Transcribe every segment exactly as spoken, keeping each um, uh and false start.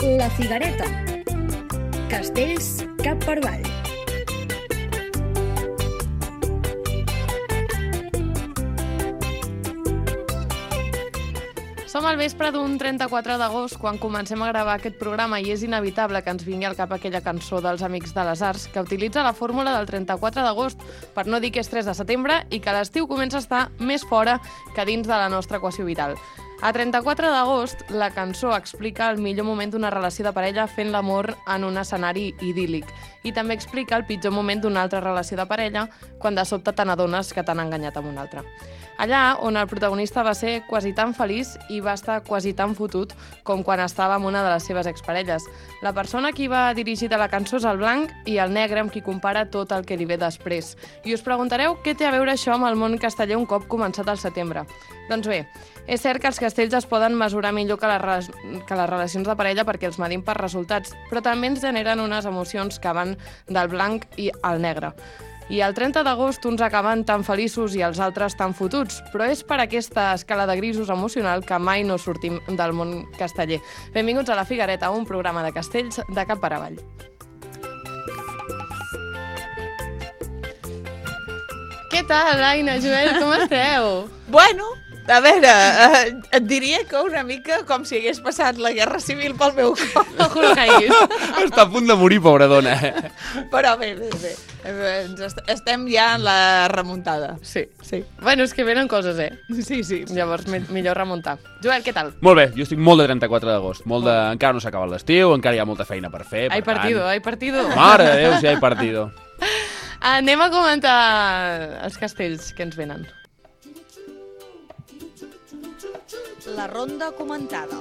La Figuereta. Castells cap per avall. Som al vespre d'un trenta-quatre d'agost quan comencem a gravar aquest programa i és inevitable que ens vingui al cap aquella cançó dels Amics de les Arts que utilitza la fórmula del trenta-quatre d'agost per no dir que és tres de setembre i que l'estiu comença a estar més fora que dins de la nostra equació vital. A trenta-quatre d'agost, la cançó explica el millor moment d'una relació de parella fent l'amor en un escenari idíl·lic i també explica el pitjor moment d'una altra relació de parella quan de sobte te n'adones que t'han enganyat amb un altre. Allà on el protagonista va ser quasi tan feliç i va estar quasi tan fotut com quan estava amb una de les seves exparelles. La persona a qui va dirigida la cançó és el blanc i el negre amb qui compara tot el que li ve després. I us preguntareu què té a veure això amb el món casteller un cop començat el setembre. Doncs bé, és cert que els castells es poden mesurar millor que les, que les relacions de parella perquè els medim per resultats, però també ens generen unes emocions que van del blanc i al negre. I el trenta d'agost uns acaben tan feliços i els altres tan fotuts, però és per aquesta escala de grisos emocional que mai no sortim del món casteller. Benvinguts a La Figuereta, un programa de castells de cap per avall. Què tal, Aina, Joel, com esteu? Bueno, a veure, eh, et diria que una mica com si hagués passat la Guerra Civil pel meu cor. Ojo no caiguis. Està a punt de morir, pobra dona. Però bé, bé, bé. Ens est estem ja en la remuntada. Sí, sí. Bueno, és que venen coses, eh? Sí, sí. Llavors, mi millor remuntar. Joel, què tal? Molt bé, jo estic molt de trenta-quatre d'agost. Molt de... Encara no s'ha acabat l'estiu, encara hi ha molta feina per fer. Hay per partido, tant... hay partido. Mare de Déu, si hay partido. Anem a comentar els castells que ens venen. La ronda comentada.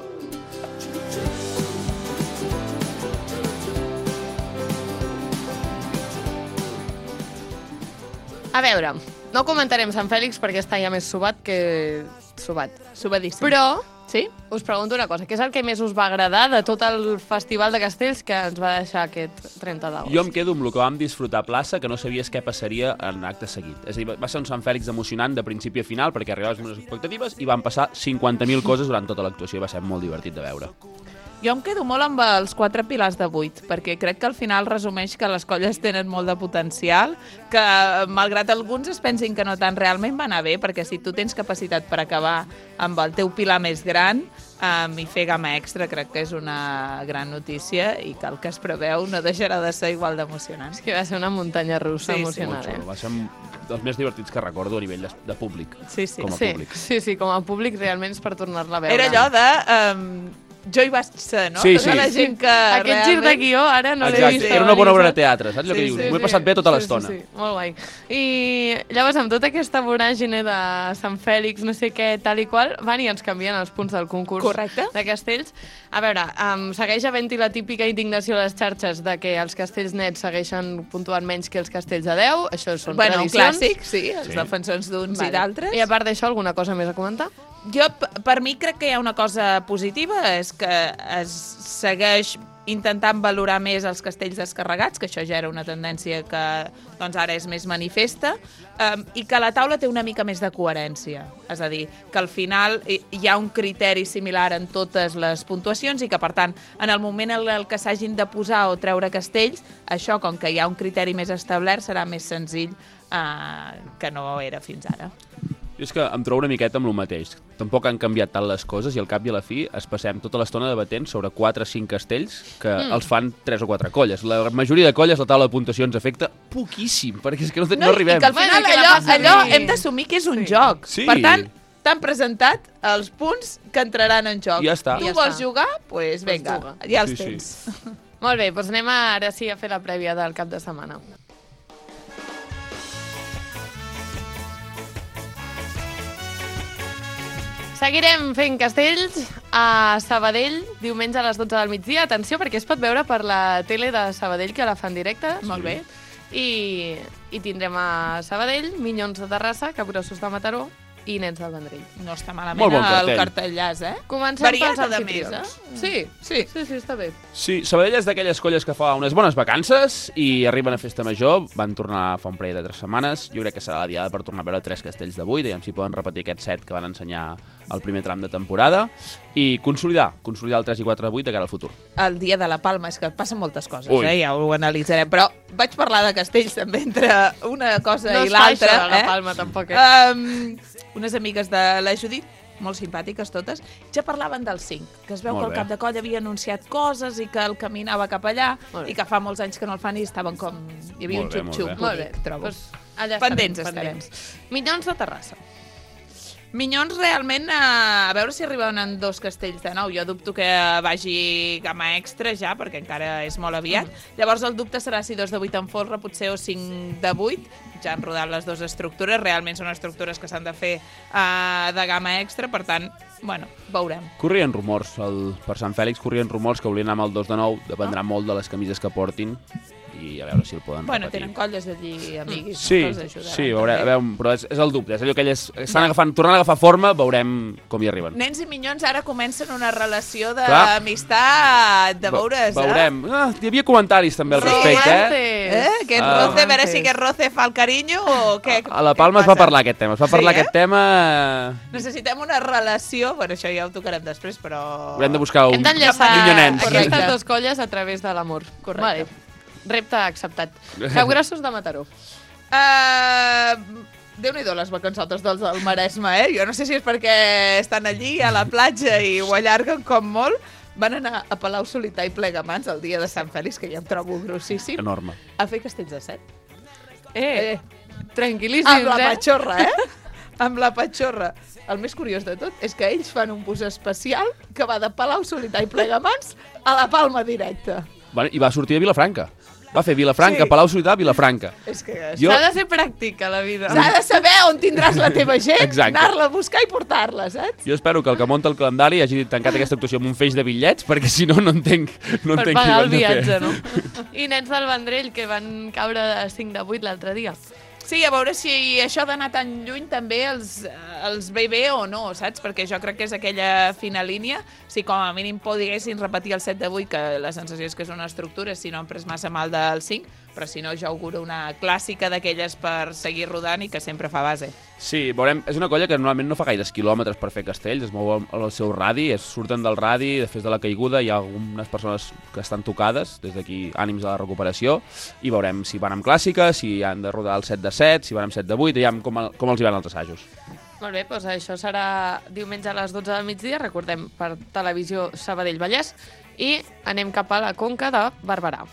A veure, no comentarem Sant Fèlix perquè està ja més subat que subat. Subadíssim. Però Sí? us pregunto una cosa, què és el que més us va agradar de tot el festival de castells que ens va deixar aquest trenta d'agost? Jo em quedo amb el que vam disfrutar a plaça, que no sabies què passaria en acte seguit. És a dir, va ser un Sant Fèlix emocionant de principi a final perquè arribaves amb unes expectatives i van passar cinquanta mil coses durant tota l'actuació i va ser molt divertit de veure. Jo em quedo molt amb els quatre pilars de vuit, perquè crec que al final resumeix que les colles tenen molt de potencial, que malgrat alguns es pensin que no tant, realment va anar bé, perquè si tu tens capacitat per acabar amb el teu pilar més gran um, i fer gamma extra, crec que és una gran notícia i que el que es preveu no deixarà de ser igual d'emocionant. És que va ser una muntanya russa Sí, sí. emocionant, Molt xulo. eh? Va ser dels més divertits que recordo a nivell de, de públic. Sí, sí. Com a Sí, públic. sí, sí, com a públic realment és per tornar-la a veure. Era allò de... Um, jo hi vaig ser, no? Sí, Tota sí. la gent que Aquest realment... gir de guió ara no l'he Exacte, vist. era una bona obra de teatre, saps el que Sí, dius? sí, M'ho he passat bé tota l'estona. Sí, sí, sí, molt guai. I llavors, amb tota aquesta voràgine de Sant Fèlix, no sé què, tal i qual, van i ens canvien els punts del concurs Correcte. de castells. A veure, um, segueix havent-hi la típica indignació a les xarxes de que els castells nets segueixen puntuant menys que els castells de deu. Això són Bueno, un tradicions. clàssic, sí, els Sí. defensors d'uns Vale. i d'altres. I a part d'això, alguna cosa més a comentar? Jo, p- per mi, crec que hi ha una cosa positiva, és que es segueix intentant valorar més els castells descarregats, que això ja era una tendència que doncs, ara és més manifesta, um, i que la taula té una mica més de coherència. És a dir, que al final hi hi ha un criteri similar en totes les puntuacions i que, per tant, en el moment en el que s'hagin de posar o treure castells, això, com que hi ha un criteri més establert, serà més senzill uh, que no era fins ara. Jo és que em trobo una miqueta amb el mateix. Tampoc han canviat tant les coses i al cap i a la fi es passem tota l'estona debatent sobre quatre o cinc castells que mm. els fan tres o quatre colles. La majoria de colles la taula de puntuacions afecta poquíssim, perquè és que no, no, no arribem. I que al final Bueno, que la allò, passa allò bé. hem d'assumir que és un Sí. joc. Sí. Per tant, t'han presentat els punts que entraran en joc. Ja està. Tu Ja vols està. jugar? Doncs pues, vinga, juga. ja els Sí, sí. tens. Molt bé, doncs anem a, ara sí a fer la prèvia del cap de setmana. Seguirem fent castells a Sabadell, diumenge a les dotze del migdia. Atenció, perquè es pot veure per la tele de Sabadell, que la fan directe. Molt bé. I, i tindrem a Sabadell, Minyons de Terrassa, Capgrossos de Mataró i Nens del Vendrell. No està malament Molt bon el cartell. cartellàs, eh? Comencem Variat, pels a més, anfitrions. eh? Sí, Sí. sí, sí, està bé. Sí, Sabadell és d'aquelles colles que fa unes bones vacances i arriben a Festa Major, van tornar fa un parell de tres setmanes. Jo crec que serà la diada per tornar a veure tres castells de vuit, i si poden repetir aquests set que van ensenyar el primer tram de temporada, i consolidar, consolidar el tres i quatre de vuit de cara al futur. El dia de la Palma, és que passen moltes coses, Ui. eh? Ja ho analitzarem, però vaig parlar de castells també entre una cosa No i es fa l'altra. això de la eh? Palma, tampoc, eh? Um, unes amigues de la Judit, molt simpàtiques totes, ja parlaven del cinc, que es veu Molt que el bé. cap de coll havia anunciat coses i que el caminava cap allà, Molt bé. i que fa molts anys que no el fan i estaven com... Hi havia Molt un bé, molt xup-xup, bé. Molt bé, trobo. doncs allà Pendents estarem, pendents. Minyons de Terrassa. Minyons, realment, a veure si arriben en dos castells de nou. Jo dubto que vagi gamma extra ja, perquè encara és molt aviat. Mm. Llavors el dubte serà si dos de vuit en folre, potser, o cinc de vuit. Ja han rodat les dues estructures. Realment són estructures que s'han de fer uh, de gamma extra, per tant, bueno, veurem. Corrien rumors, el, per Sant Fèlix corrien rumors que volien anar amb el dos de nou, dependrà molt de les camises que portin, i a veure si el poden Bueno, repetir. tenen colles allí, amiguis. Sí, no? Que els ajudaran sí, veurem, també. veurem, però és, és el dubte, és allò que elles estan agafant, tornant a agafar forma, veurem com hi arriben. Nens i minyons ara comencen una relació Clar. d'amistat, de veure's, Ve- Veurem. Ah, hi havia comentaris també al Sí, respecte, eh? Romances. eh? Aquest Ah. roce, a veure si aquest roce fa el carinyo o què? A la què Palma es va passa? parlar aquest tema, es va parlar Sí, eh? aquest tema... Necessitem una relació, bueno, això ja ho tocarem després, però... Haurem de buscar un... Hem d'enllaçar Minyonens. aquestes Correcte. dues colles a través de l'amor. Correcte. Vale. Repte acceptat. Capgrossos de Mataró. Uh, Déu-n'hi-do les vacançotes dels del Maresme, eh? Jo no sé si és perquè estan allí a la platja i ho allarguen com molt. Van anar a Palau Solità i Plegamans el dia de Sant Fèlix, que ja em trobo grossíssim, Enorme. a fer castells de set. Eh, Eh, tranquil·líssims, amb la eh? patxorra, eh? Amb la patxorra. El més curiós de tot és que ells fan un bus especial que va de Palau Solità i Plegamans a la Palma directa. Bueno, I va sortir a Vilafranca. Va fer Vilafranca, Sí. Palau Solità, Vilafranca. És que Jo- S'ha de ser pràctica, la vida. s'ha de saber on tindràs la teva gent, Exacte. anar-la a buscar i portar-la, saps? Jo espero que el que munta el calendari hagi tancat aquesta actuació amb un feix de bitllets, perquè si no, no entenc, no Per entenc pagar el què hi van viatge, a fer. no? I nens del Vendrell, que van caure de cinc de vuit l'altre dia. Sí, a veure si això d'anar tan lluny també els, els ve bé o no, saps? Perquè jo crec que és aquella fina línia. Si com a mínim poguessin repetir el set de vuit, que la sensació és que és una estructura, si no han pres massa mal del cinc, però si no jo auguro una clàssica d'aquelles per seguir rodant i que sempre fa base. Sí, veurem, és una colla que normalment no fa gaires quilòmetres per fer castells, es mou al, al seu radi, es surten del radi, després de la caiguda hi ha algunes persones que estan tocades, des d'aquí ànims a la recuperació, i veurem si van amb clàssica, si han de rodar el set de set, si van amb set de vuit, ja com, com els hi van els assajos. Molt bé, doncs això serà diumenge a les dotze del migdia, recordem, per Televisió Sabadell Vallès, i anem cap a la Conca de Barberà.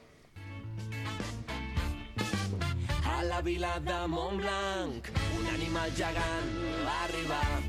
A la vila de Montblanc, un animal gegant va arribar.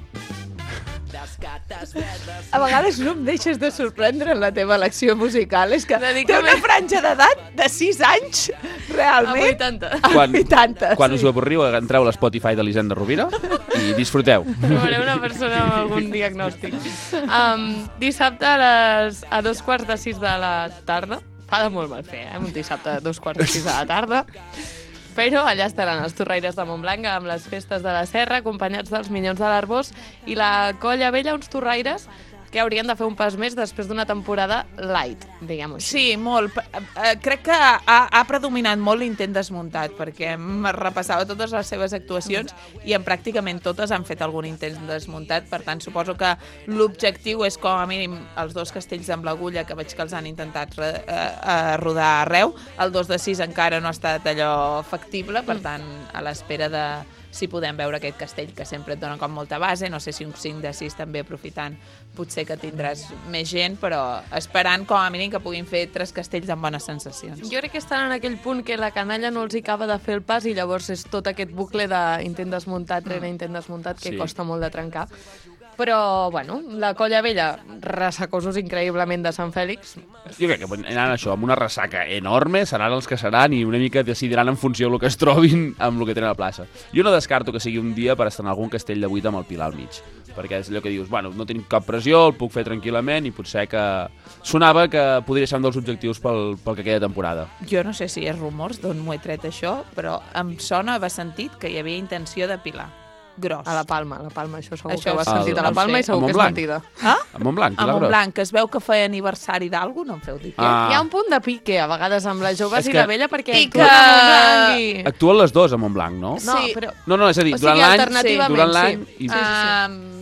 Descates verdes... A vegades no em deixes de sorprendre en la teva elecció musical. És que Dedica'm- té una franja d'edat de sis anys, A realment. vuitanta. Quan, vuitanta, quan us sí. ho avorriu, entreu a l'Spotify de l'Hisenda Rovira i disfruteu. Trobaré una persona amb algun diagnòstic. Um, dissabte a, les, a dos quarts de sis de la tarda. Fa de molt mal fer, eh? Un dissabte a dos quarts de sis de la tarda. Però allà estaran els torraires de Montblanc amb les festes de la Serra, acompanyats dels Minyons de l'Arbós i la Colla Vella, uns torraires que haurien de fer un pas més després d'una temporada light, diguem-ho així. Sí, molt. Eh, eh, crec que ha, ha predominat molt l'intent desmuntat, perquè em repassava totes les seves actuacions i en pràcticament totes han fet algun intent desmuntat, per tant suposo que l'objectiu és com a mínim els dos castells amb l'agulla, que veig que els han intentat re, eh, eh, rodar arreu. El dos de sis encara no ha estat allò factible, per tant, a l'espera de si podem veure aquest castell, que sempre et dona com molta base, no sé si un cinc de sis també aprofitant, potser que tindràs més gent, però esperant com a mínim que puguin fer tres castells amb bones sensacions. Jo crec que estan en aquell punt que la canalla no els hi acaba de fer el pas i llavors és tot aquest bucle d'intent desmuntat rere intent desmuntat que Sí. costa molt de trencar. Però, bueno, la Colla Vella, ressacosos increïblement de Sant Fèlix. Jo crec que anant això amb una ressaca enorme, seran els que seran i una mica decidiran en funció del que es trobin amb el que tenen a la plaça. Jo no descarto que sigui un dia per estar en algun castell de vuit amb el Pilar al mig, perquè és allò que dius, bueno, no tinc cap pressió, el puc fer tranquil·lament i potser que sonava que podria ser un dels objectius pel, pel que queda de temporada. Jo no sé si és rumors d'on m'ho he tret això, però em sona haver sentit que hi havia intenció de pilar. Gros. A la Palma, a la Palma, això segur Això que ho has és- sentit a la no Palma sé. i segur A que és Montblanc. mentida. Ah? A Montblanc, A Pilar Gros. Montblanc, que es veu que feia aniversari d'algú, no em feu dir què. Ah. Hi ha un punt de pique, a vegades, amb les joves És i que- la vella, perquè I actuen que- a Montblanc i... Actuen les dues a Montblanc, no? No, Sí. però... No, no, és a dir, O sigui, durant l'any alternativament, durant l'any sí. i... Um,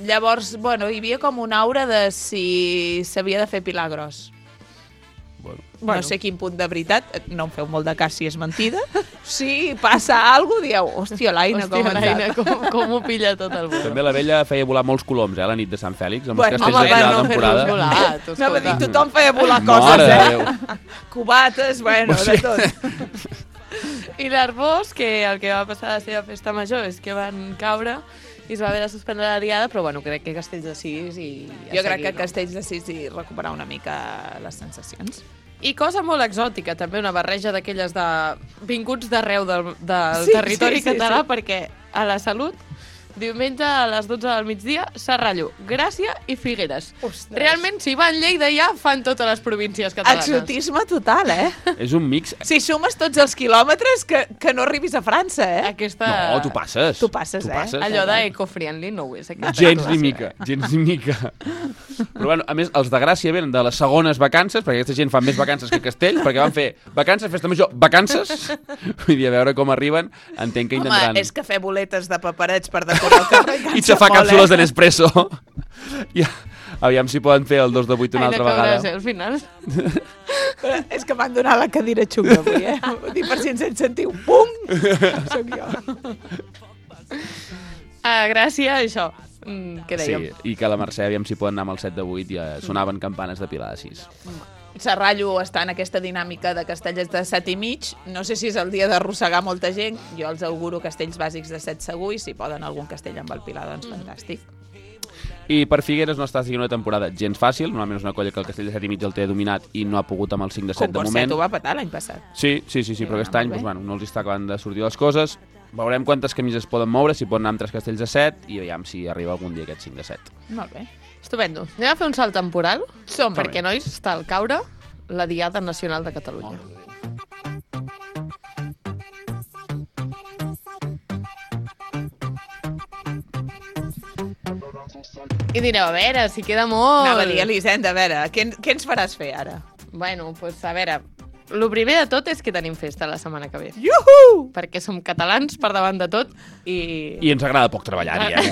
llavors, bueno, hi havia com una aura de si s'havia de fer pilar gros. Bueno. Bueno. No sé quin punt de veritat, no em feu molt de cas si és mentida. Si passa alguna cosa, dieu, hòstia, l'Aina, com Hòstia, l'Aina, com, com ho pilla tot el burro. També la vella feia volar molts coloms, eh, a la nit de Sant Fèlix, amb Bueno, els castells home, de per la no temporada. fer-los volar. No, va dir, tothom feia volar coses, Mare de eh? Déu. Cubates, bueno, de tot. I l'Arbós, que el que va passar a la seva festa major és que van caure i es va haver de suspendre la diada, però bueno, crec que Castells de Sis i... Jo crec que Castells de Sis i recuperar una mica les sensacions. I cosa molt exòtica, també una barreja d'aquelles de vinguts d'arreu del, del Sí, territori sí, sí, català, sí. perquè a la Salut, diumenge a les dotze del migdia, Serrallo, Gràcia i Figueres. Ostres. Realment, si van Lleida ja, fan totes les províncies catalanes. Exotisme total, eh? És un mix... Si sumes tots els quilòmetres, que, que no arribis a França, eh? Aquesta... No, tu passes. Tu passes, tu eh? passes. Allò d'eco-friendly no ho és. aquesta Gens ni actuació, mica, eh? gens ni mica. Però bueno, a més, els de Gràcia venen de les segones vacances, perquè aquesta gent fa més vacances que Castells, perquè van fer vacances, festa major, vacances. Vull dir, a veure com arriben, entenc que intentaran... Home, és que fer boletes de paperets per decorar el carrer I xafar càpsules de Nespresso. Ja, aviam si poden fer el dos de vuit una Ai, altra de caures, vegada. eh, al final. Eh, És que m'han donat la cadira xunga avui, eh? Vull dir, per si ens sentiu, pum! Soc jo. A Gràcia, això. Mm, què Sí, dèiem? i que la Mercè, aviam si poden anar amb el set de vuit, ja sonaven campanes de Pilar de sis. Serrallo està en aquesta dinàmica de castells de set i mig. No sé si és el dia d'arrossegar molta gent. Jo els auguro castells bàsics de set segur i si poden algun castell amb el Pilar, doncs fantàstic. I per Figueres no està siguent una temporada gens fàcil. Normalment és una colla que el castell de set i mig el té dominat i no ha pogut amb el cinc de set de Comporset moment. ho va petar l'any passat. Sí, sí, sí, sí, però Sí, aquest va any molt doncs, bé. bueno, no els està acabant de sortir les coses. Veurem quantes camises poden moure, si poden anar amb tres castells de set i veiem si arriba algun dia aquest cinc de set. Molt bé. Estupendo. Anem a fer un salt temporal, Som perquè, nois, està al caure la Diada Nacional de Catalunya. I direu, a veure, si queda molt... Anava a dir, Elisenda, a veure, què, què ens faràs fer ara? Bueno, doncs, pues, a veure, el primer de tot és que tenim festa la setmana que ve. Iuhu! Perquè som catalans per davant de tot i... I ens agrada poc treballar, diguem-ho.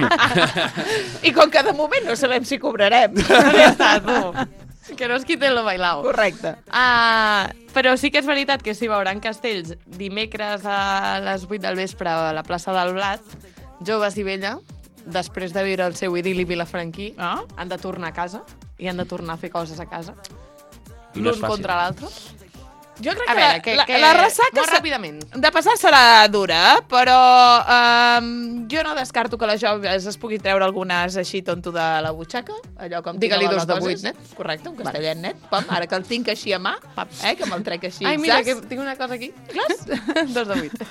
Diguem I com que de moment no sabem si cobrarem. Ja està, tu. Que no es quiten lo bailao. Correcte. Uh, però sí que és veritat que s'hi veuran castells dimecres a les vuit del vespre a la plaça del Blat, joves i vella, després de viure el seu idil·li vilafranquí, Ah? han de tornar a casa i han de tornar a fer coses a casa, I no és l'un fàcil. contra l'altre. Jo crec A que, veure, que, la, que... la ressaca molt se- ràpidament. de passar serà dura, però um, jo no descarto que les joves es pugui treure algunes així tonto de la butxaca, allò com Digue-li tirava dos la de cosa. vuit net. Correcte, un castellet net. Pam, ara que el tinc així a mà, eh, que me'l trec així. Ai, mira, zas. que tinc una cosa aquí. Dos de vuit.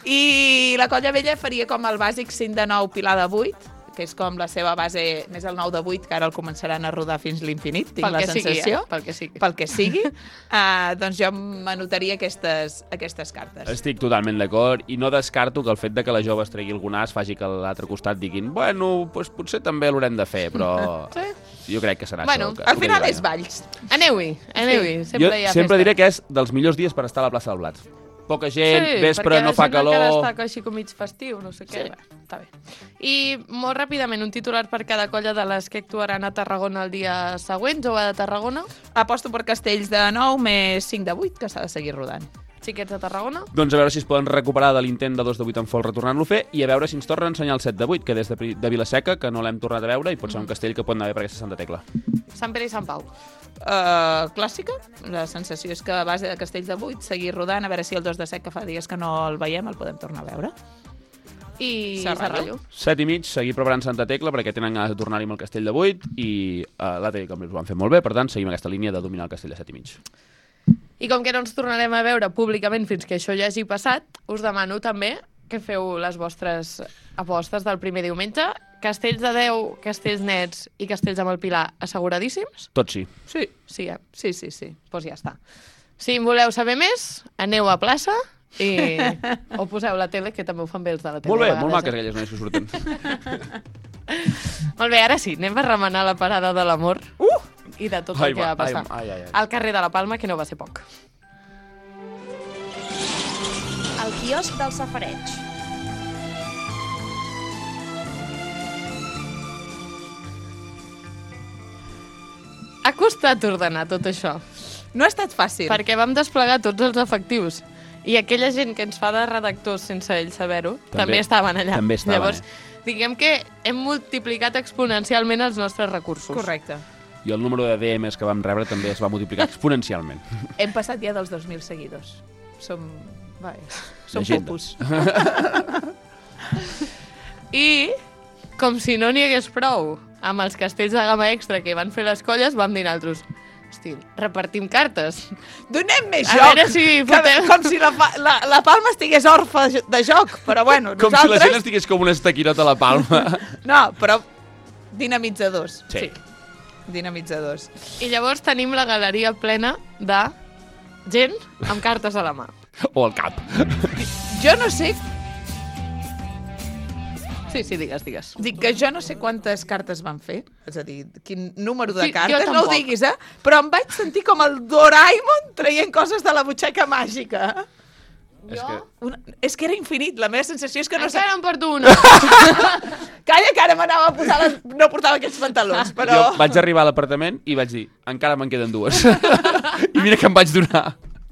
I la colla vella faria com el bàsic cinc de nou, pilar de vuit, que és com la seva base, més el nou de vuit, que ara el començaran a rodar fins l'infinit, tinc Pel la que sigui, sensació. eh? Pel que sigui. Pel que sigui. uh, doncs jo m'anotaria aquestes, aquestes cartes. Estic totalment d'acord i no descarto que el fet de que la jove es tregui algun as faci que a l'altre costat diguin bueno, doncs potser també l'haurem de fer, però Sí. jo crec que serà Bueno, això. Que, Al final que és Valls. Aneu-hi, aneu-hi. Sí. Sempre jo hi ha sempre festa. diré que és dels millors dies per estar a la plaça del Blat. Poca gent, Sí, vespre, perquè no la fa gent encara calor... està així com mig festiu, no sé què. Sí. Bé, està bé. I molt ràpidament, un titular per cada colla de les que actuaran a Tarragona el dia següent, jove de Tarragona, Aposto per Castells de nou més cinc de vuit, que s'ha de seguir rodant. xiquets de Tarragona. Doncs a veure si es poden recuperar de l'intent de dos de vuit en fol retornant-lo a fer i a veure si ens torna a ensenyar el set de vuit, que des de, Pri- de Vilaseca, que no l'hem tornat a veure i pot ser un castell que pot anar bé per aquesta Santa Tecla. Sant Pere i Sant Pau. Uh, clàssica, la sensació és que a base de Castells de vuit seguir rodant, a veure si el dos de set, que fa dies que no el veiem, el podem tornar a veure. I Serrallo. Serrallo. Set i mig, seguir preparant Santa Tecla perquè tenen ganes de tornar-hi amb el castell de vuit i uh, l'altre dia com ho van fer molt bé, per tant seguim aquesta línia de dominar el castell de set i mig. I com que no ens tornarem a veure públicament fins que això ja hagi passat, us demano també que feu les vostres apostes del primer diumenge. Castells de deu, castells nets i castells amb el Pilar asseguradíssims? Tot sí. Sí, Sí, eh? sí, sí, sí. Doncs pues ja està. Si en voleu saber més, aneu a plaça i o poseu la tele, que també ho fan bé els de la tele. Molt bé, a vegades, molt maques eh? aquelles noies que surten. Molt bé, ara sí, anem a remenar la parada de l'amor uh! i de tot Ai, el que va va, ai, passar. ai, ai, ai. Al carrer de la Palma, que no va ser poc. El quiosc del safareig. ha costat ordenar tot això. No ha estat fàcil. Perquè vam desplegar tots els efectius. I aquella gent que ens fa de redactors sense ells saber-ho, també, també estaven allà. També estaven, Llavors, eh? diguem que hem multiplicat exponencialment els nostres recursos. Correcte. I el número de D Ms que vam rebre també es va multiplicar exponencialment. Hem passat ja dels dos mil seguidors. Som... Vai, som Llegenda. popus. I, com si no n'hi hagués prou, amb els castells de gamma extra que van fer les colles, vam dir nosaltres, hosti, repartim cartes. Donem més A joc. veure si que, fotem- com si la, fa- la, la Palma estigués orfa de joc, però bueno, Com si la nosaltres... gent estigués com un estaquirot a la palma. No, però dinamitzadors. Sí. Dinamitzadors. I llavors tenim la galeria plena de gent amb cartes a la mà. O al cap. Jo no sé, Sí, sí, digues, digues. dic que jo no sé quantes cartes van fer, és a dir, quin número de Sí, jo cartes, no ho tampoc. diguis, eh? Però em vaig sentir com el Doraemon traient coses de la butxaca màgica. És que... Una... És que era infinit, la meva sensació és que no sé... Encara en porto una. Calla, que ara m'anava a posar les... No portava aquests pantalons, però... Jo vaig arribar a l'apartament i vaig dir, encara me'n queden dues. I mira que em vaig donar.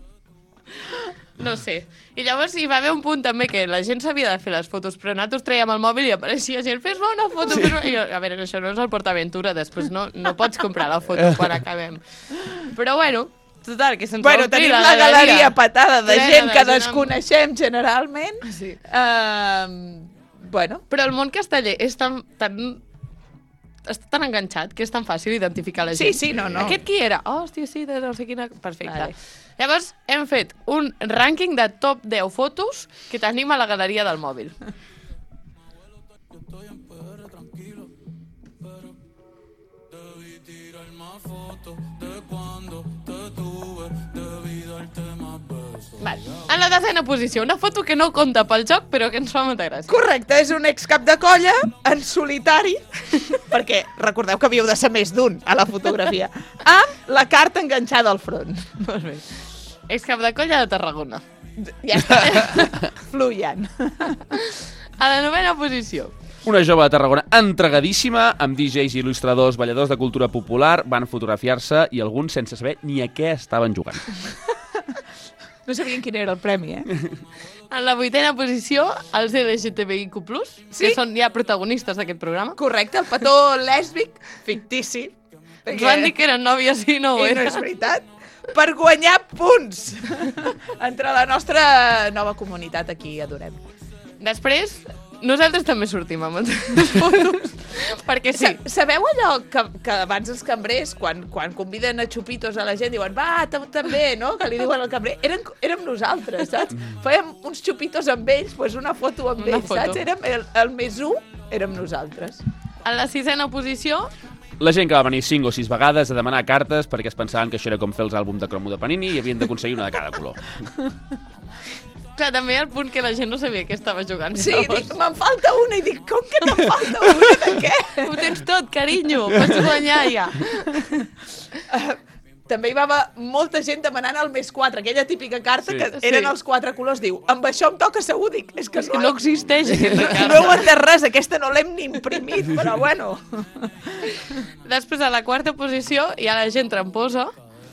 No sé. I llavors hi va haver un punt també que la gent s'havia de fer les fotos, però nosaltres traiem el mòbil i apareixia gent, fes-me una foto, sí. fes-me... I jo, a veure, això no és el PortAventura, després no, no pots comprar la foto quan acabem. Però bueno, total, que se'ns Bueno, va omplir tenim la la galeria galeria patada de plena gent de que gent amb- desconeixem generalment. Sí. Uh, bueno, Però el món casteller és tan, tan, està tan enganxat que és tan fàcil identificar la Sí, gent. sí, no, no. Aquest qui era? Oh, hòstia, sí, de no sé quina... Perfecte. Vale. Llavors, hem fet un rànquing de top deu fotos que tenim a la galeria del mòbil. Vale. En la desena posició, una foto que no compta pel joc, però que ens fa molta gràcia. correcte, és un excap de colla en solitari, perquè recordeu que havíeu de ser més d'un a la fotografia, amb la carta enganxada al front. Molt bé. Excap de colla de Tarragona. Ja està, fluyen. A la novena posició. Una jove de Tarragona entregadíssima, amb D Js, il·lustradors, balladors de cultura popular, van fotografiar-se i alguns sense saber ni a què estaven jugant. No sabien quin era el premi, eh? En la vuitena posició, els L G T B I Q plus, Sí? que són ja protagonistes d'aquest programa. Correcte, el petó lèsbic, fictici. Ens van dir que eren nòvies i no ho I no era. és veritat. Per guanyar punts entre la nostra nova comunitat aquí adorem. Després, nosaltres també sortim amb les fotos, perquè sí. Sa sabeu allò que, que abans els cambrers, quan, quan conviden a xupitos a la gent, diuen, va, tu també, no?, que li diuen al cambrer. Eren, érem nosaltres, saps? Fèiem uns xupitos amb ells, pues una foto amb Una ells, foto. saps? Érem el, el més u, érem nosaltres. En la sisena posició, La gent que va venir cinc o sis vegades a demanar cartes perquè es pensaven que això era com fer els àlbums de cromo de Panini i havien d'aconseguir una de cada color. clar, també el punt que la gent no sabia què estava jugant. Sí, llavors. dic, me'n falta una, i dic, com que te'n falta una, de què? Ho tens tot, carinyo, pots guanyar ja. També hi va haver molta gent demanant el més quatre, aquella típica carta Sí. que Sí. eren els quatre colors. Diu, amb això em toca segur. Dic, és que És que no existeix aquesta no, carta. no heu entès res, aquesta no l'hem ni imprimit, però bueno. Després, a la quarta posició, hi ha la gent tramposa.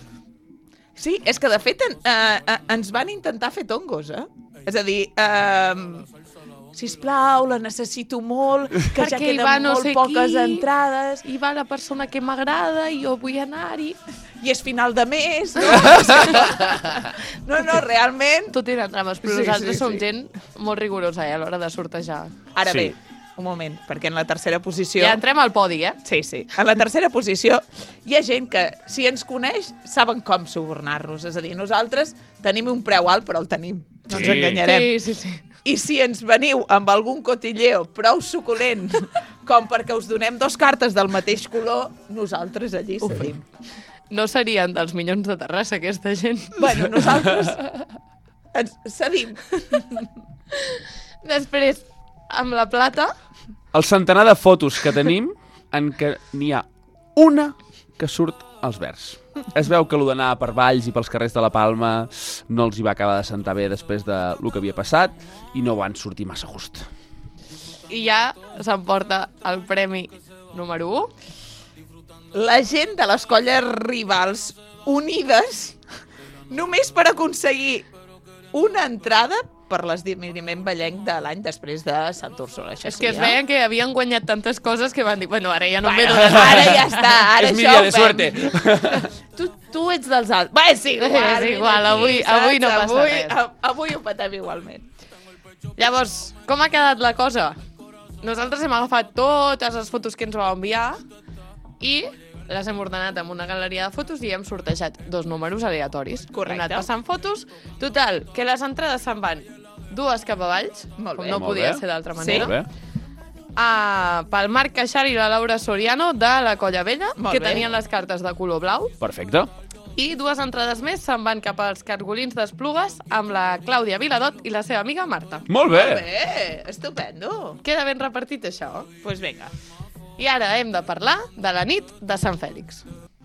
Sí, és que de fet en, eh, eh, ens van intentar fer tongos, eh? És a dir, eh, sisplau, la necessito molt, que ja Perquè hi queden va no molt sé poques qui. entrades, I va la persona que m'agrada i jo vull anar-hi. i és final de mes, no? No, no, realment... Tot eren trames, però Sí, nosaltres sí, som sí. gent molt rigorosa eh, a l'hora de sortejar. Ara Sí. bé, un moment, perquè en la tercera posició... Ja entrem al podi, eh? Sí, sí. En la tercera posició hi ha gent que, si ens coneix, saben com subornar-nos. És a dir, nosaltres tenim un preu alt, però el tenim. No ens Sí. enganyarem. Sí, sí, sí. I si ens veniu amb algun cotilleo prou suculent com perquè us donem dos cartes del mateix color, nosaltres allí cedim. No serien dels Minyons de Terrassa, aquesta gent. Bueno, nosaltres ens cedim. Després, amb la plata, El centenar de fotos que tenim en què n'hi ha una que surt als verds. Es veu que allò d'anar per valls i pels carrers de la Palma no els hi va acabar de sentar bé després de lo que havia passat i no van sortir massa gust. i ja s'emporta el premi número u. la gent de les colles rivals unides només per aconseguir una entrada per l'esdeveniment ballenc de l'any després de Sant Úrsula. Això És sí, que es eh? veien que havien guanyat tantes coses que van dir, bueno, ara ja no em ve Bueno, donar. ara ja està, ara És mi això dia ho de fem. suerte. Tu, tu ets dels altres. Va, és igual. És igual, vine avui- saps? avui no passa avui, res. a- Avui ho patem igualment. Llavors, com ha quedat la cosa? Nosaltres hem agafat totes les fotos que ens vau enviar i les hem ordenat en una galeria de fotos i hem sortejat dos números aleatoris. Correcte. Hem anat passant fotos. Total, que les entrades se'n van dues cap a Valls, Molt com bé. no Molt podia bé. ser d'altra Sí. manera. Molt bé. Ah, pel Marc Caixar i la Laura Soriano de la Colla Vella, Molt que bé. tenien les cartes de color blau. Perfecte. I dues entrades més se'n van cap als Cargolins d'Esplugues amb la Clàudia Viladot i la seva amiga Marta. Molt bé. Bé, estupendo. Queda ben repartit, això. Doncs pues vinga. I ara hem de parlar de la nit de Sant Fèlix.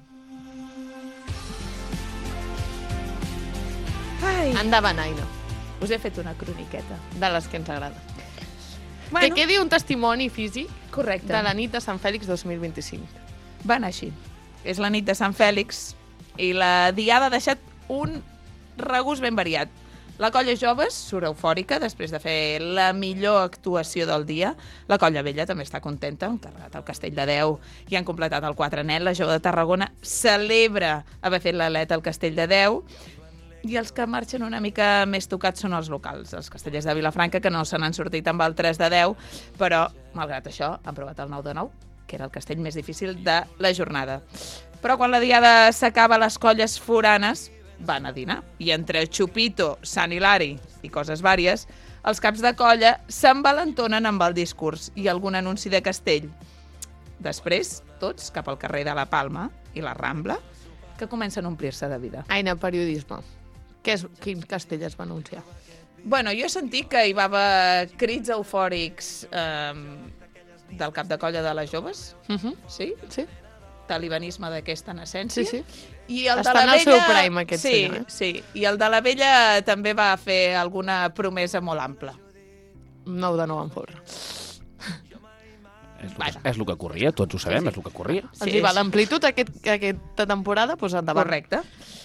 Ai, Endavant, Aina, us he fet una croniqueta. de les que ens agrada. Bueno, Que quedi un testimoni físic correcte. de la nit de Sant Fèlix dos mil vint-i-cinc. Va anar així. És la nit de Sant Fèlix i la diada ha deixat un regust ben variat. La colla joves surt eufòrica després de fer la millor actuació del dia. La colla vella també està contenta, han carregat el Castell de Déu i han completat el quatre net. La jove de Tarragona celebra haver fet l'aleta al Castell de Déu. I els que marxen una mica més tocats són els locals, els castellers de Vilafranca, que no se n'han sortit amb el tres de deu, però, malgrat això, han provat el nou de nou, que era el castell més difícil de la jornada. Però quan la diada s'acaba, les colles foranes van a dinar. I entre Chupito, Sant Hilari i coses vàries, els caps de colla s'envalentonen amb el discurs i algun anunci de castell. Després, tots cap al carrer de la Palma i la Rambla, que comencen a omplir-se de vida. Aina, periodisme. Què és, quin castell es va anunciar? Bueno, jo he sentit que hi va haver crits eufòrics eh, del cap de colla de les joves, Uh -huh. sí? Sí, Talibanisme d'aquesta en essència. sí, sí. I el Està de la en el vella... seu prime, aquest sí, senyor, eh? Sí, i el de la vella també va fer alguna promesa molt ampla. Nou de nou en forra. És el, Bueno. que, és el que corria, tots ho sabem, és el que corria. Sí, Ens hi va l'amplitud aquest, aquesta temporada, doncs endavant. Correcte.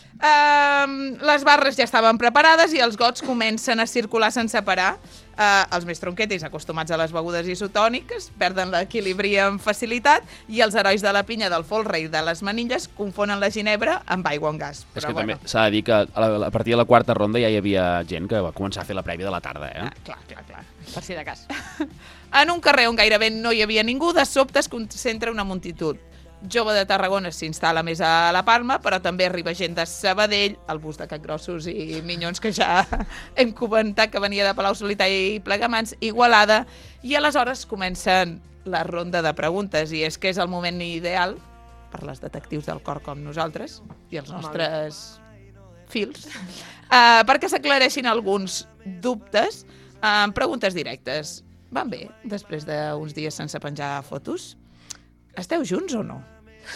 Um, les barres ja estaven preparades i els gots comencen a circular sense parar. Uh, els més tronquetis, acostumats a les begudes isotòniques, perden l'equilibri amb facilitat i els herois de la pinya, del folre i de les manilles confonen la ginebra amb aigua amb gas. És Però, que bueno, també s'ha de dir que a, la, a partir de la quarta ronda ja hi havia gent que va començar a fer la prèvia de la tarda, eh? ah, clar, clar, clar. Per si de cas. En un carrer on gairebé no hi havia ningú, de sobte es concentra una multitud. Jove de Tarragona s'instal·la més a la Palma, però també arriba gent de Sabadell, el bus de Capgrossos i Minyons, que ja hem comentat que venia de Palau Solità i Plegamans, Igualada, i aleshores comencen la ronda de preguntes, i és que és el moment ideal per les detectius del cor com nosaltres i els nostres fils, uh, perquè s'aclareixin alguns dubtes amb preguntes directes. Van bé, després d'uns dies sense penjar fotos? Esteu junts o no?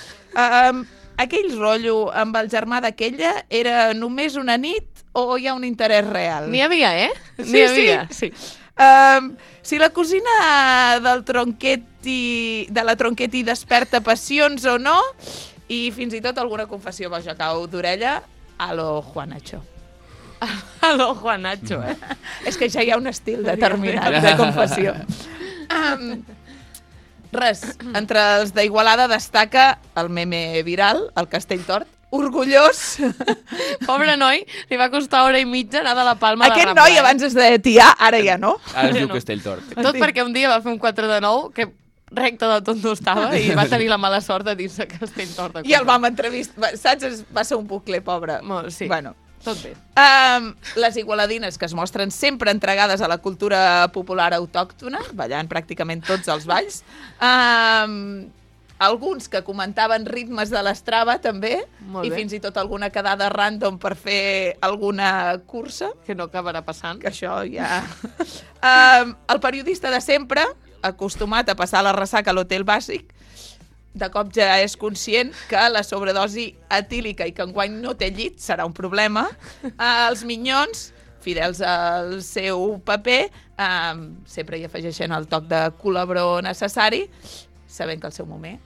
Um, aquell rotllo amb el germà d'aquella era només una nit o hi ha un interès real? N'hi havia, eh? Sí, N'hi havia. sí. Um, si la cosina del tronqueti, de la tronqueti desperta passions o no, i fins i tot alguna confessió boja cau d'orella, a lo Juanacho. Aló, Juanacho, eh? És que ja hi ha un estil determinat de confessió. Um, res, entre els d'Igualada destaca el meme viral, el Castell Tort, orgullós. Pobre noi, li va costar hora i mitja anar de la Palma a la Aquest Rambla. noi abans es deia Tià, ara ja no. Ara es diu No. Castelltort. Tot perquè un dia va fer un quatre de nou que recte de tot no estava i va tenir la mala sort de dir-se Castelltort. de I el quatre. vam entrevistar. Saps? Es- Va ser un bucle, pobre. Molt, sí. Bueno. Tot bé. Um, les igualadines, que es mostren sempre entregades a la cultura popular autòctona, ballant pràcticament tots els balls. Um, alguns que comentaven ritmes de l'Strava, també, Molt i bé. fins i tot alguna quedada random per fer alguna cursa, Que no acabarà passant. que això ja... um, el periodista de sempre, acostumat a passar la ressaca a l'hotel bàsic, de cop ja és conscient que la sobredosi etílica i que enguany no té llit serà un problema. Uh, els Minyons, fidels al seu paper, um, sempre hi afegeixen el toc de col·laboró necessari, sabent que el seu moment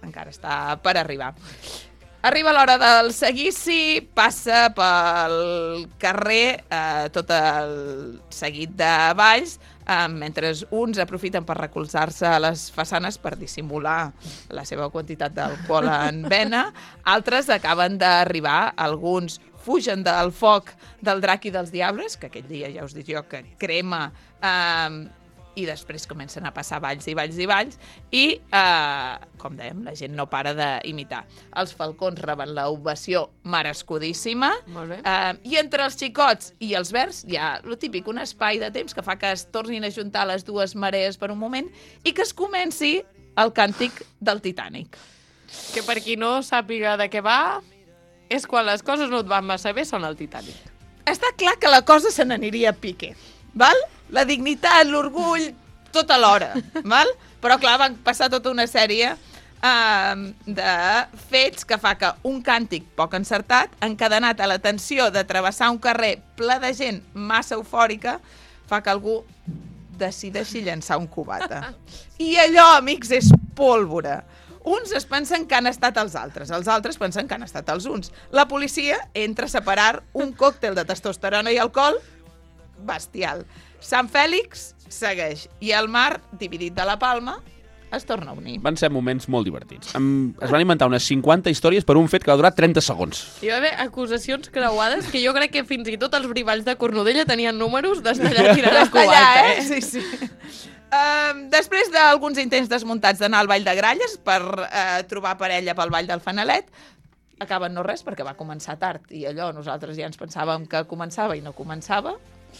encara està per arribar. Arriba l'hora del seguici, passa pel carrer eh, tot el seguit de valls, eh, mentre uns aprofiten per recolzar-se a les façanes per dissimular la seva quantitat d'alcohol en vena, altres acaben d'arribar, alguns fugen del foc del drac i dels diables, que aquell dia ja us dic jo que crema, eh, i després comencen a passar valls i valls i valls, i, eh, com dèiem, la gent no para d'imitar. Els falcons reben l'ovació merescudíssima, Molt bé. eh, i entre els xicots i els verds hi ha, lo típic, un espai de temps que fa que es tornin a juntar les dues marees per un moment i que es comenci el càntic del Titanic. Que per qui no sàpiga de què va, és quan les coses no et van massa bé, són el Titanic. Està clar que la cosa se n'aniria a pique, val? La dignitat, l'orgull, tot alhora, val? Però, clar, van passar tota una sèrie eh, de fets que fa que un càntic poc encertat, encadenat a la tensió de travessar un carrer ple de gent massa eufòrica, fa que algú decideixi llançar un cubata. I allò, amics, és pólvora. Uns es pensen que han estat els altres, els altres pensen que han estat els uns. La policia entra a separar un còctel de testosterona i alcohol bestial. Sant Fèlix segueix i el mar, dividit de la Palma, es torna a unir. Van ser moments molt divertits. Em, es van inventar unes cinquanta històries per un fet que va durar trenta segons. Hi va haver acusacions creuades que jo crec que fins i tot els brivalls de Cornudella tenien números d'estar allà tirant el Està cubata, allà, eh? Sí, sí. Uh, després d'alguns intents desmuntats d'anar al Vall de Gralles per uh, trobar parella pel Vall del Fanalet, acaben no res perquè va començar tard i allò nosaltres ja ens pensàvem que començava i no començava.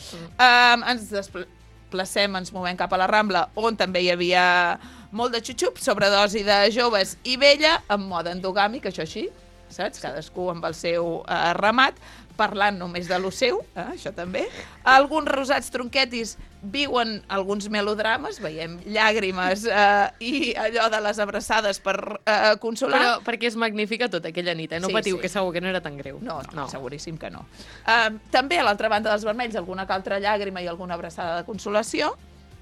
Um, ens desplacem, ens movem cap a la Rambla, on també hi havia molt de xuxup, sobredosi de joves i vella, en mode endogàmic, això així, saps? Cadascú amb el seu uh, ramat, parlant només de lo seu, eh? Això també. Alguns rosats tronquetis viuen alguns melodrames, veiem llàgrimes eh, i allò de les abraçades per eh, consolar. Però perquè es magnifica tot aquella nit, eh? No Sí, patiu, sí. que segur que no era tan greu. No, no, no, seguríssim que no. Uh, també a l'altra banda dels vermells, alguna que altra llàgrima i alguna abraçada de consolació.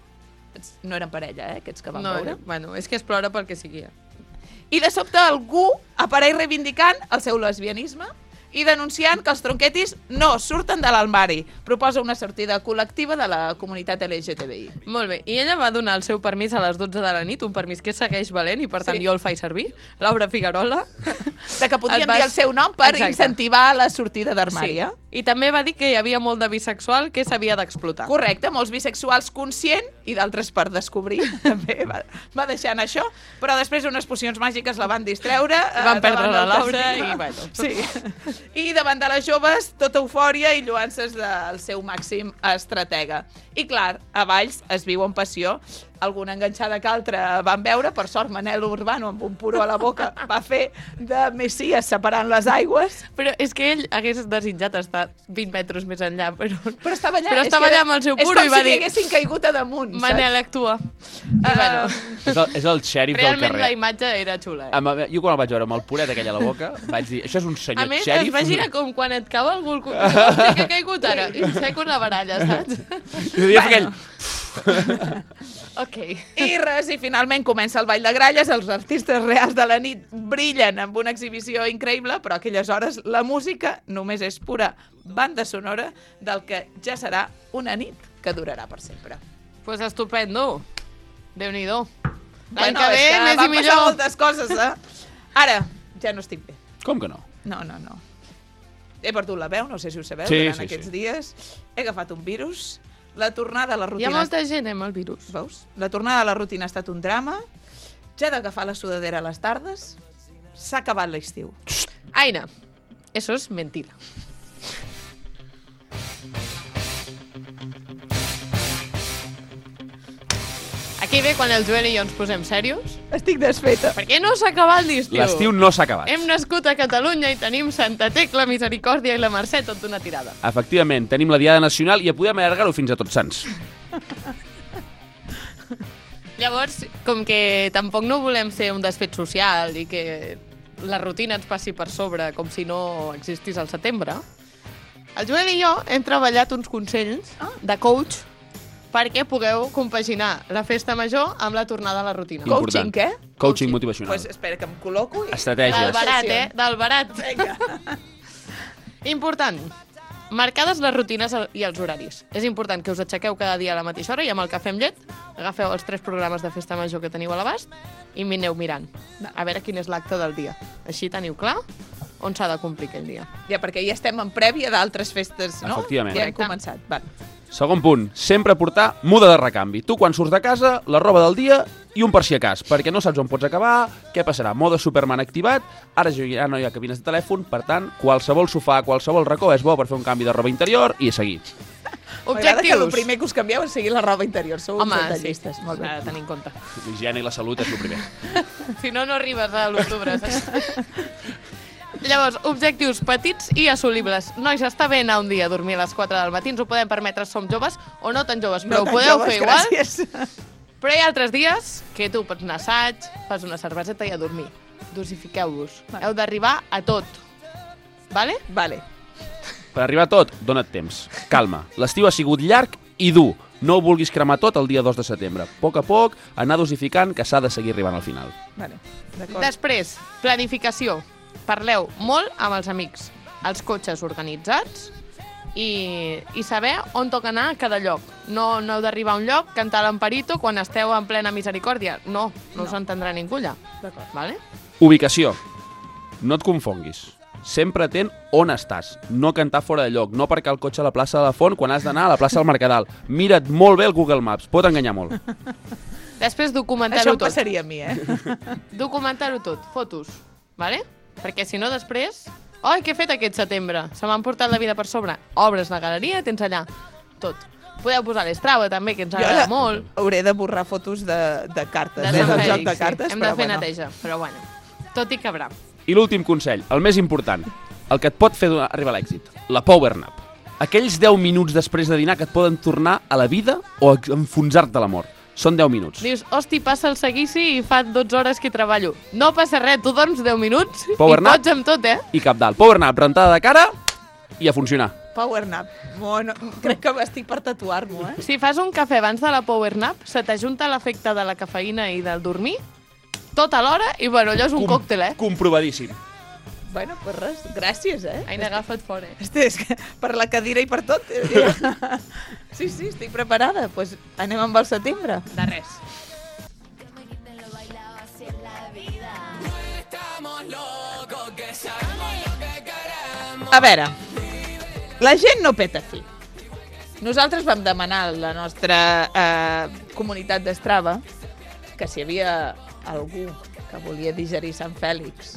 No eren parella, eh, aquests que vam No, veure. bueno, és que es plora pel que sigui. I de sobte algú apareix reivindicant el seu lesbianisme i denunciant que els tronquetis no surten de l'armari. Proposa una sortida col·lectiva de la comunitat L G T B I. Molt bé, i ella va donar el seu permís a les dotze de la nit, un permís que segueix valent i per tant Sí. jo el faig servir. Laura Figuerola. De que podien Et vas- dir el seu nom per Exacte. incentivar la sortida d'armari. Sí. eh? I també va dir que hi havia molt de bisexual que s'havia d'explotar. Correcte, molts bisexuals conscient i d'altres per descobrir. També va, va deixant això, però després unes pocions màgiques la van distreure. eh, Van perdre davant la del Laura casino. i, bueno. Sí. I davant de les joves, tota eufòria i lluances del seu màxim estratega. I clar, a Valls es viu en passió. Alguna enganxada que altra van veure. Per sort, Manel Urbano, amb un puró a la boca, va fer de Messies separant les aigües. Però és que ell hagués desitjat estar vint metres més enllà, però... Però estava allà. Però és estava que allà amb el seu és puro com i va si dir... li haguessin caigut a damunt, Manel, actua. I, saps? bueno, És el, és el xèrif del realment la carrer. imatge era xula. Eh? Amb, jo quan el vaig veure amb el puret aquell a la boca, vaig dir, això és un senyor A més, xèrif. es va girar com quan et cau algú el cul. Hòstia, que ha caigut ara? I em seco una baralla, saps? I diria aquell... Ok. I res, i finalment comença el Ball de Gralles, els artistes reals de la nit brillen amb una exhibició increïble, però a aquelles hores la música només és pura banda sonora del que ja serà una nit que durarà per sempre. Pues estupendo. Déu-n'hi-do. L'any Bueno, que ve, és que més van i passar millor. moltes coses, eh? Ara, ja no estic bé. Com que no? No, no, no. He perdut la veu, no sé si ho sabeu, Sí, durant sí, aquests sí. dies. He agafat un virus. La tornada a la Hi rutina... ha molta gent, eh, amb el virus. Veus? La tornada a la rutina ha estat un drama. Ja he d'agafar la sudadera a les tardes. S'ha acabat l'estiu. Aina, eso es mentira. Aquí ve quan el Joel i jo ens posem serios. Estic desfeta. Perquè no s'ha acabat l'estiu. L'estiu no s'ha acabat. Hem nascut a Catalunya i tenim Santa Tecla, Misericòrdia i la Mercè, tot d'una tirada. Efectivament, tenim la Diada Nacional i ja podem allargar-ho fins a Tots Sants. Llavors, com que tampoc no volem ser un desfet social i que la rutina ens passi per sobre com si no existís al setembre, el Joel i jo hem treballat uns consells de coach perquè pugueu compaginar la festa major amb la tornada a la rutina. Important. Coaching, què? Coaching, Coaching motivacional. Pues espera que em col·loco. I... Estratègies. Del barat, eh? Del barat. Vinga. Important. Marcades les rutines i els horaris. És important que us aixequeu cada dia a la mateixa hora i amb el cafè amb llet agafeu els tres programes de festa major que teniu a l'abast i m'hi mirant. A veure quin és l'acte del dia. Així teniu clar on s'ha de complir aquell dia. Ja, perquè ja estem en prèvia d'altres festes, no? Efectivament. Ja hem Correcte. començat. Va. Segon punt, sempre portar muda de recanvi. Tu quan surts de casa, la roba del dia i un per si acàs, perquè no saps on pots acabar, què passarà. Mode Superman activat, ara ja no hi ha cabines de telèfon, per tant, qualsevol sofà, qualsevol racó és bo per fer un canvi de roba interior i a seguir. M'agrada que el Objectius. primer que us canvieu és seguir la roba interior. Sou uns Home, sí, detallistes. Molt bé. s'ha de tenir en compte. L'higiene i la salut és el primer. Si no, no arribes a l'octubre. Llavors, objectius petits i assolibles. Nois, està bé anar un dia a dormir a les quatre del matí, ens ho podem permetre, som joves o no tan joves, però No ho tan podeu joves, fer igual. gràcies. Però hi ha altres dies que tu pots anar a assaig, fas una cerveseta i a dormir. Dosifiqueu-vos. Vale. Heu d'arribar a tot. Vale? Vale. Per arribar a tot, dona't temps. Calma. L'estiu ha sigut llarg i dur. No ho vulguis cremar tot el dia dos de setembre. A poc a poc, anar dosificant, que s'ha de seguir arribant al final. Vale. D'acord. Després, planificació. Parleu molt amb els amics. Els cotxes organitzats i, i saber on toca anar a cada lloc. No, no heu d'arribar a un lloc, cantar l'emperito quan esteu en plena misericòrdia. No, no, no. us entendrà ningú allà. D'acord. Vale? Ubicació. No et confonguis. Sempre atent on estàs. No cantar fora de lloc. No aparcar el cotxe a la plaça de la Font quan has d'anar a la plaça del Mercadal. Mira't molt bé el Google Maps. Pot enganyar molt. Després Això documentar-ho em tot. passaria a mi, eh? Documentar-ho tot. Fotos. Vale? Perquè si no després... Ai, què he fet aquest setembre? Se m'han portat la vida per sobre. Obres la galeria, tens allà tot. Podeu posar l'Strava també, que ens agrada molt. hauré de borrar fotos de, de cartes, De eh, Sant del Fèlix, joc de sí. cartes, Hem però de fer bueno. neteja, però bueno. Tot i cabrà. I l'últim consell, el més important, el que et pot fer donar- arribar a l'èxit, la power nap. Aquells deu minuts després de dinar que et poden tornar a la vida o a enfonsar-te a l'amor. Són deu minuts. Dius, hosti, passa el seguici i fa dotze hores que treballo. No passa res, tu dorms deu minuts Power i nap. pots amb tot, eh? I cap dalt. Power nap, rentada de cara i a funcionar. Power nap. Bueno, crec que estic per tatuar-m'ho, eh? Si fas un cafè abans de la power nap, se t'ajunta l'efecte de la cafeïna i del dormir tot alhora i, bueno, allò és un Com- còctel, eh? Comprovadíssim. Bueno, pues res, gràcies, eh? Aina, agafa't fora. Hosti, és que per la cadira i per tot. eh, Sí, sí, estic preparada. Doncs pues anem amb el setembre. De res. A veure, la gent no peta fi. Nosaltres vam demanar a la nostra eh, comunitat d'Strava que si hi havia algú que volia digerir Sant Fèlix,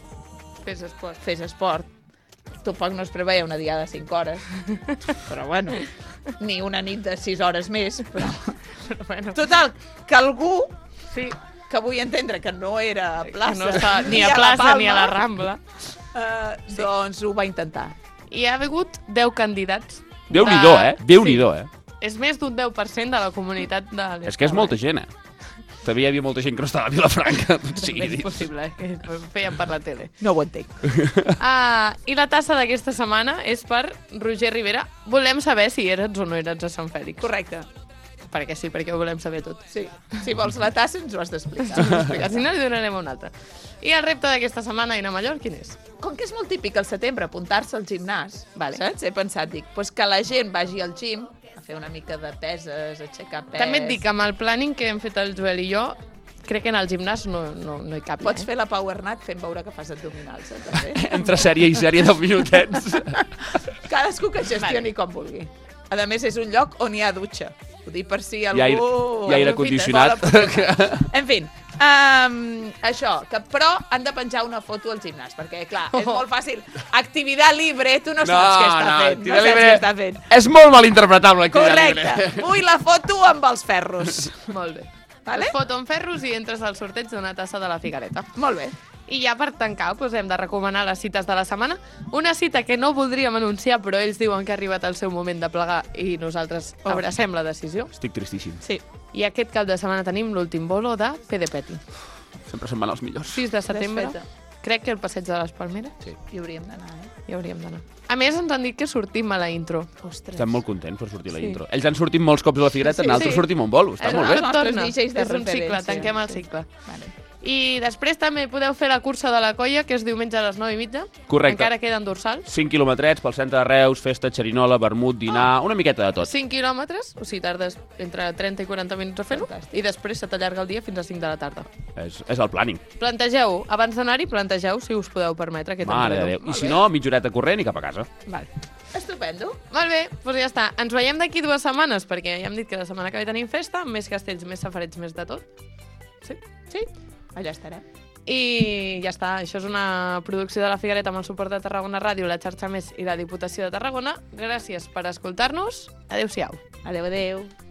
Fes esport. fes esport. Tampoc no es preveia una diada de cinc hores, però bueno, ni una nit de sis hores més. Però... Bueno, Total, que algú sí, que vull entendre que no era a plaça, que no està ni a la plaça Palma, ni a la Rambla. eh, doncs ho va intentar. Hi ha hagut deu candidats. Déu-n'hi-do, de- eh? Déu-n'hi-do, eh? És més d'un deu per cent de la comunitat de l'Escola. És que és molta gent, eh? També hi havia molta gent que no estava a Vilafranca. Sí, També és possible, eh? Que ho feien per la tele. No ho entenc. Ah, I la tassa d'aquesta setmana és per Roger Rivera. Volem saber si eres o no eres a Sant Fèlix. Correcte. Perquè sí, perquè ho volem saber tot. Sí. Si vols la tassa, ens ho has d'explicar. Perquè si no, li donarem una altra. I el repte d'aquesta setmana, Aina Mallor, quin és? Com que és molt típic al setembre apuntar-se al gimnàs, Vale. saps? He pensat, dic, pues que la gent vagi al gym a fer una mica de peses, aixecar pes... També et dic que amb el planning que hem fet el Joel i jo, crec que en el gimnàs no, no, no hi cap. Pots eh? fer la power nap fent veure que fas abdominals, eh, també. Entre sèrie i sèrie, deu minutets. Cadascú que gestioni com vulgui. A més, és un lloc on hi ha dutxa. Ho dic per si algú... I aire, i aire condicionat. En fi, um, això, que però han de penjar una foto al gimnàs, perquè, clar, és molt fàcil. Activitat libre, tu no saps què està fent. No saps què està fent. És molt mal interpretable, l'activitat Correcte. libre. Vull la foto amb els ferros. Molt bé. Vale? Vale? Foto amb ferros i entres al sorteig d'una tassa de la Figuereta. Molt bé. I ja per tancar, doncs hem de recomanar les cites de la setmana. Una cita que no voldríem anunciar, però ells diuen que ha arribat el seu moment de plegar i nosaltres Oh. abracem la decisió. Estic tristíssim. Sí. I aquest cap de setmana tenim l'últim bolo de P D Petty. Sempre se'n van els millors. sis de setembre. Desfeta. crec que el Passeig de les Palmeres. Sí. Hi hauríem d'anar, eh? Hi hauríem d'anar. A més, ens han dit que sortim a la intro. Ostres. Estem molt contents per sortir a la Sí. intro. Ells han sortit molts cops a la Figuereta, Sí, nosaltres sí. sortim on vol. Està És molt una bé. Els nostres torna. D Js de És un cicle, referència. tanquem el Sí. cicle. Vale. I després també podeu fer la cursa de la colla, que és diumenge a les nou i mitja. Correcte. Encara queden dorsals. cinc quilometrets pel centre de Reus, festa, xerinola, vermut, dinar, una miqueta de tot. cinc quilòmetres, o sigui, tardes entre trenta i quaranta minuts a fer-ho, Fantàstic. i després se t'allarga el dia fins a cinc de la tarda. És, és el planning. Plantegeu, abans d'anar-hi, plantegeu si us podeu permetre aquest Mare de enredo. Déu. I si no, mitja horeta corrent i cap a casa. Vale. Estupendo. Molt bé, doncs ja està. Ens veiem d'aquí dues setmanes, perquè ja hem dit que la setmana que ve tenim festa, més castells, més safarets, més de tot. Sí? Sí, allà estarem. I ja està, això és una producció de la Figuereta amb el suport de Tarragona Ràdio, la xarxa Més i la Diputació de Tarragona. Gràcies per escoltar-nos. Adéu-siau. Adéu, adéu.